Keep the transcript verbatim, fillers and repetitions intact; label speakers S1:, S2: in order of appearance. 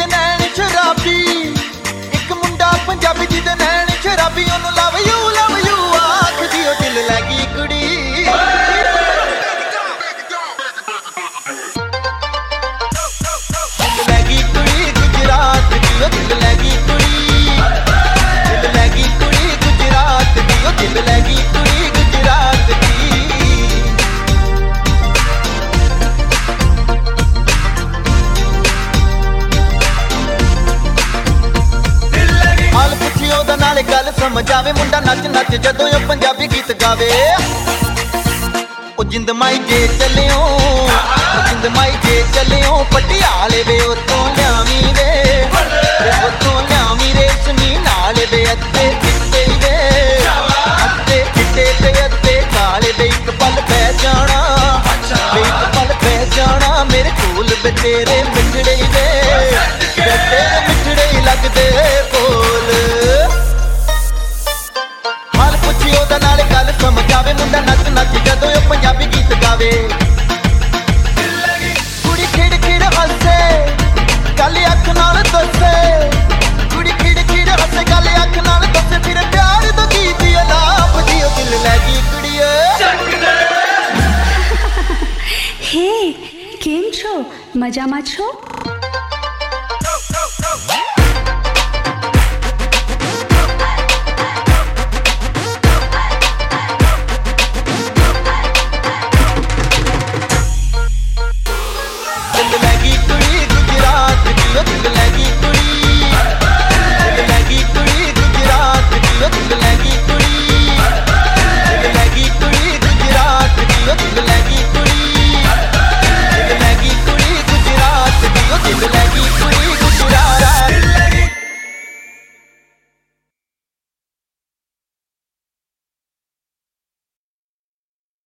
S1: ਜਿਹਦੇ ਨੈਣ ਸ਼ਰਾਬੀ, ਇੱਕ ਮੁੰਡਾ ਪੰਜਾਬੀ ਜਿਹਦੇ ਨੈਣ ਸ਼ਰਾਬੀ, ਉਹਨੂੰ ਲਵ ਯੂ ਲਵ ਯੂ ਆਖਦੀ ਉਹ ਦਿਲ ਲੈ ਗਈ ਕੁੜੀ। ਦਿਲ ਲੈ ਗਈ ਕੁੜੀ ਗੁਜਰਾਤ ਦੀ, ਉਹ ਦਿਲ ਲੈ ਗਈ ਕੁੜੀ, ਦਿਲ ਲੈ ਗਈ ਕੁੜੀ ਗੁਜਰਾਤ ਦੀ, ਉਹ ਦਿਲ ਲੈ ਗਈ ਕੁੜੀ ਗੁਜਰਾਤ ਦੀ। ਹਾਲ ਪੁੱਛੀ ਉਹਦਾ ਨਾਲੇ ਗੱਲ ਸਮਝ ਆਵੇ, ਮੁੰਡਾ ਨੱਚ ਨੱਚ ਜਦੋਂ ਉਹ ਪੰਜਾਬੀ ਗੀਤ ਗਾਵੇ। ਉਹ ਜਿੰਦ ਮਾਈ ਜੇ ਚੱਲਿਓ, ਉਹ ਜਿੰਦ ਮਾਈ ਜੇ ਚੱਲਿਓ ਪਟਿਆਲੇ ਵੇ, ਉੱਥੋਂ ਲਿਆਵੀਂ ਵੇ, ਉੱਥੋਂ ਲਿਆਵੀਂ ਰੇਸ਼ਮੀ ਨਾਲ ਵੇ, ਅੱਧੇ ਚਿੱਟੇ ਵੇ, ਅੱਧੇ ਚਿੱਟੇ ਤੇ ਅੱਧੇ ਕਾਲੇ ਵੇ, ਇੱਕ ਪਲ ਪੈ ਜਾਣਾ ਵੇ, ਇੱਕ ਪਲ ਪੈ ਜਾਣਾ ਮੇਰੇ ਕੋਲ ਵੇ, ਤੇਰੇ ਮਿੱਠੜੇ ਵੇ, ਤੇਰੇ ਮਿੱਠੜੇ ਲੱਗਦੇ ਬੋਲ। ਹਾਲ ਪੁੱਛੀ ਉਹਦਾ ਨਾਲੇ ਗੱਲ ਸਮਝ ਆਵੇ, ਮੁੰਡਾ ਨੱਚ ਨੱਚ ਜਦੋਂ ਉਹ ਪੰਜਾਬੀ ਗੀਤ ਗਾਵੇ। ਕੁੜੀ ਖਿੜ ਖਿੜ ਹੱਸੇ ਗੱਲ ਅੱਖ ਨਾਲ ਦੱਸੇ, ਕੁੜੀ ਖਿੜ ਖਿੜ ਹੱਸੇ ਗੱਲ ਅੱਖ ਨਾਲ ਦੱਸੇ, ਫਿਰ ਪਿਆਰ ਤੋਂ ਗੀਤ ਅਲਾਪ ਦੀ ਉਹ ਦਿਲ ਲੈ ਗਈ ਕੁੜੀਏ।
S2: હે કેમ છો? મજામાં છો?